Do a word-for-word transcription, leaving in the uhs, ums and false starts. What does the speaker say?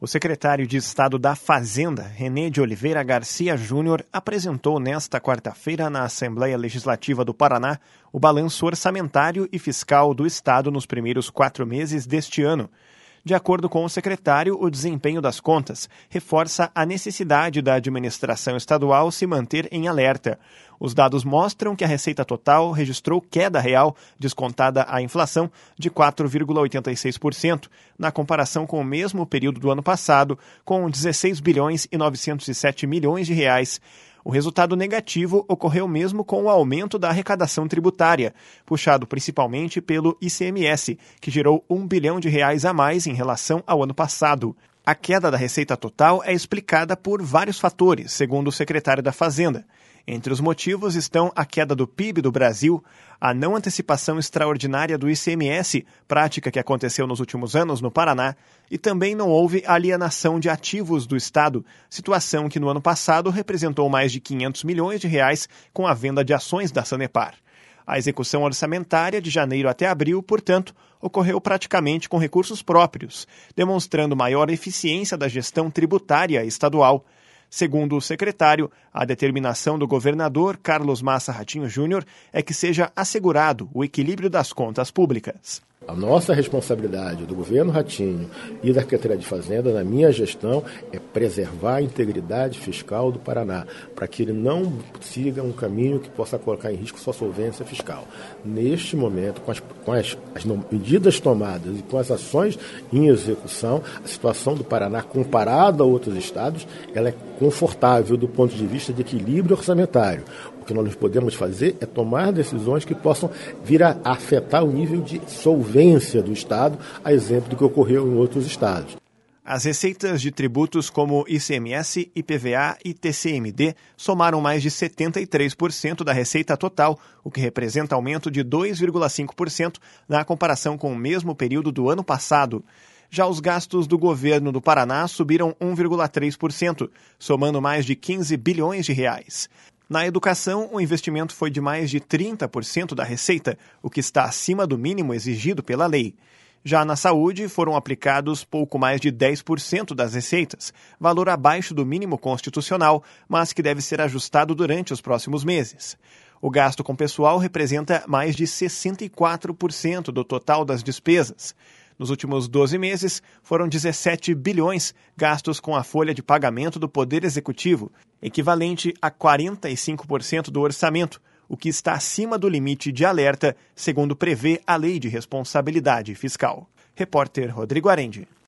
O secretário de Estado da Fazenda, René de Oliveira Garcia Júnior, apresentou nesta quarta-feira na Assembleia Legislativa do Paraná o balanço orçamentário e fiscal do Estado nos primeiros quatro meses deste ano. De acordo com o secretário, o desempenho das contas reforça a necessidade da administração estadual se manter em alerta. Os dados mostram que a receita total registrou queda real, descontada a inflação, de quatro vírgula oitenta e seis por cento, na comparação com o mesmo período do ano passado, com dezesseis bilhões e novecentos e sete milhões de reais. O resultado negativo ocorreu mesmo com o aumento da arrecadação tributária, puxado principalmente pelo I C M S, que gerou um bilhão de reais a mais em relação ao ano passado. A queda da receita total é explicada por vários fatores, segundo o secretário da Fazenda. Entre os motivos estão a queda do P I B do Brasil, a não antecipação extraordinária do I C M S, prática que aconteceu nos últimos anos no Paraná, e também não houve alienação de ativos do Estado, situação que no ano passado representou mais de quinhentos milhões de reais com a venda de ações da Sanepar. A execução orçamentária de janeiro até abril, portanto, ocorreu praticamente com recursos próprios, demonstrando maior eficiência da gestão tributária estadual. Segundo o secretário, a determinação do governador Carlos Massa Ratinho Júnior é que seja assegurado o equilíbrio das contas públicas. A nossa responsabilidade do governo Ratinho e da Secretaria de Fazenda, na minha gestão, é preservar a integridade fiscal do Paraná, para que ele não siga um caminho que possa colocar em risco sua solvência fiscal. Neste momento, com as, com as, as medidas tomadas e com as ações em execução, a situação do Paraná, comparada a outros estados, ela é confortável do ponto de vista de equilíbrio orçamentário. O que nós podemos fazer é tomar decisões que possam vir a afetar o nível de solvência do Estado, a exemplo do que ocorreu em outros estados. As receitas de tributos como I C M S, I P V A e T C M D somaram mais de setenta e três por cento da receita total, o que representa aumento de dois vírgula cinco por cento na comparação com o mesmo período do ano passado. Já os gastos do governo do Paraná subiram um vírgula três por cento, somando mais de quinze bilhões de reais. Na educação, o investimento foi de mais de trinta por cento da receita, o que está acima do mínimo exigido pela lei. Já na saúde, foram aplicados pouco mais de dez por cento das receitas, valor abaixo do mínimo constitucional, mas que deve ser ajustado durante os próximos meses. O gasto com pessoal representa mais de sessenta e quatro por cento do total das despesas. Nos últimos doze meses, foram dezessete bilhões gastos com a folha de pagamento do Poder Executivo, equivalente a quarenta e cinco por cento do orçamento, o que está acima do limite de alerta, segundo prevê a Lei de Responsabilidade Fiscal. Repórter Rodrigo Arendi.